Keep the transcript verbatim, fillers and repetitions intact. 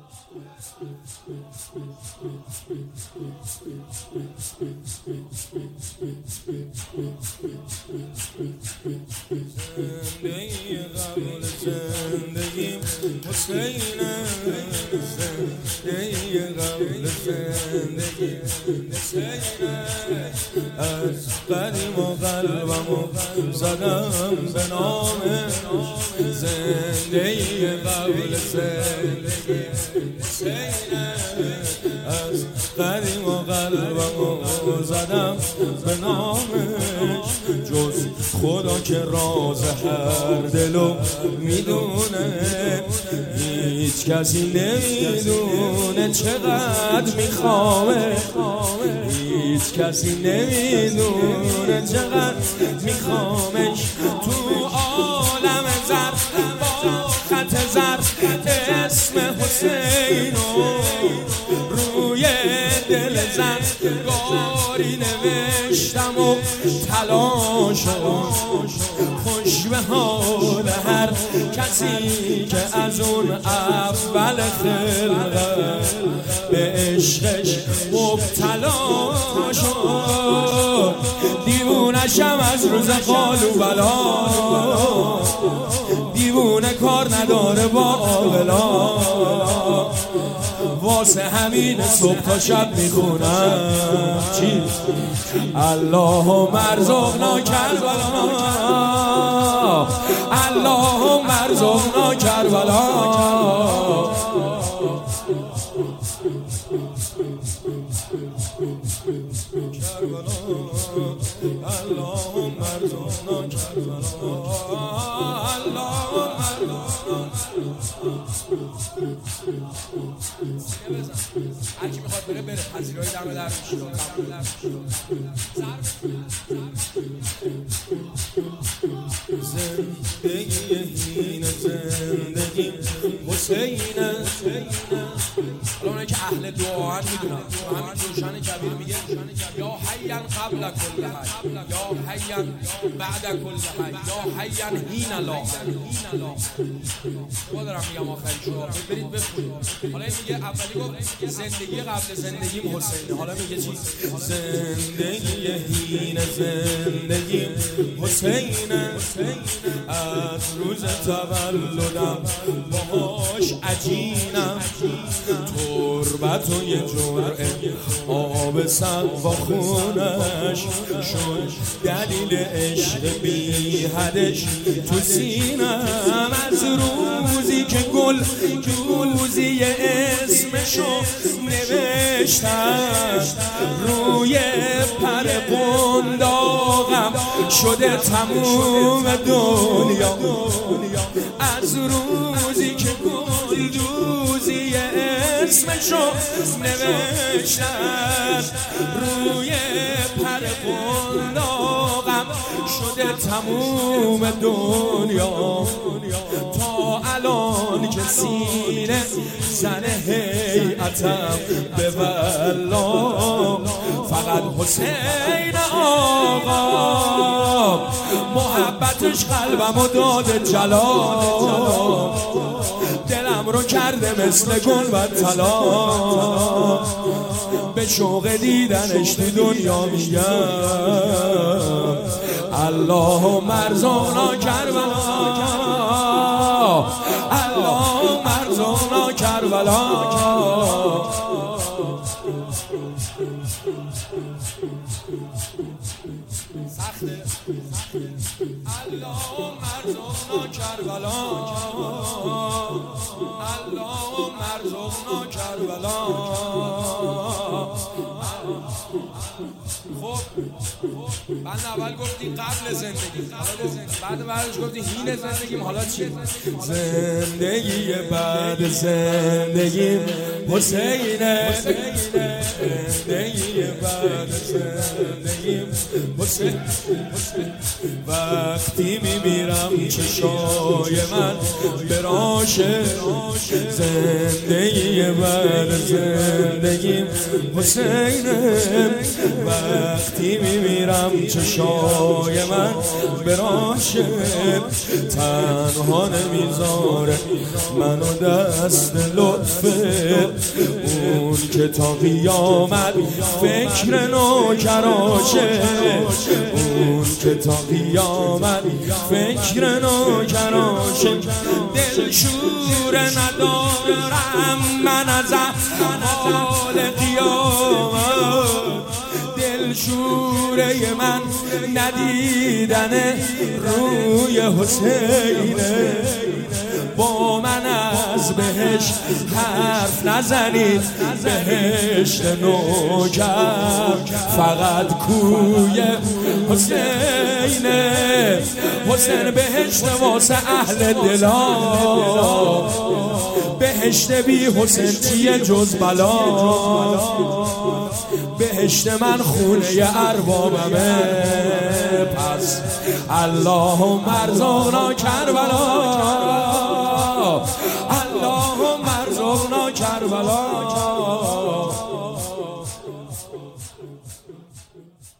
زندگی قبل زندگیم حسینه، زندگی قبل زندگیم حسینه. از قدیم و قلبمو زدم به نامش، زندگی قبل زندگیم حسینه. از قدیم و قلبمو زدم به نامش، جز خدا که راز هر دلو میدونه، هیچ کسی نمیدونه چقدر میخوامه، هیچ کسی نمیدونه چقدر میخوامش. تو عالم زر با خط زر اسم حسینو روی دل زنگاری نوشتم و تلاشو خوش به حال هر کسی که از اون اول خلقت به عشقش مبتلا شد. دیوونشم از روز قالو بلا، دیوونه کار نداره با عاقلا، واسه همین صبح تا شب میخونم چی؟ اللهم ارزقنا کربلا، اللهم ارزقنا کربلا. اللهم ارزقنا کربلا، اللهم هر کی میخواد بره بره، پذیرایی دم در میشه. زندگی هینه، زندگی حسینه. حالا اونایی که اهل دعا هم میدونن، همین جوشن کبیر میگه یا حیاً قبل کل حی، یا حیاً بعد کل حی، یا حیاً هین لا. ما دارم میگم آخری شما برید بخونید. حالا این میگه اولی گفت زندگی قبل زندگیم حسینه، حالا میگه چی؟ زندگی هینه، زندگی حسینه. از روز تولدم باهاش عجینم، تربت و یه جرعه آب سقف و خونش شد دلیل عشق بی حدش تو سینم. از روزی که گل روزی اسمشو نوشتم روی پر قنداقم شده تموم دنیا. از روزی که گل روزی اسمشو نوشتم روی پر قنداقم شده تموم دنیا. تا الان که سینه زن هیئتم به والله، فقط حسین آقا محبتش قلبمو داده جلال، دلم رو کرده مثل گنبد طلا. به شوق دیدنش تو دنیا میگم اللهم ارزقنا کربلا، اللهم ارزقنا کربلا. سخته اللهم ارزقنا کربلا، اللهم ارزقنا کربلا. خب بعد اول گفتی قبل زندگی، بعد بعدش گفتی هین زندگیم، حالا چی؟ زندگی بعد زندگیم حسینه، زندگی بعد زندگیم حسین. وقتی میمیرم چشای من براشه زندگی بعد زندگیم حسینه. وقتی میمیرم چشای من براشه تنها نمیذاره منو دست لطفه اون که تا قیامت فکر نوکراشه اون که تا قیامت فکر نوکراشه. دلشوره ندارم من از حال قیامت دلشوره من ندیدن روی حسینه. با من از بهشت حرف نزنید بهشت نوکر فقط کوی حسینه. حسین بهشت واسه اهل دلا بهشت بی حسین چیه جز بلا. بهشت من خونه اربابمه پس اللهم ارزقنا کربلا اللهم ارزقنا کربلا.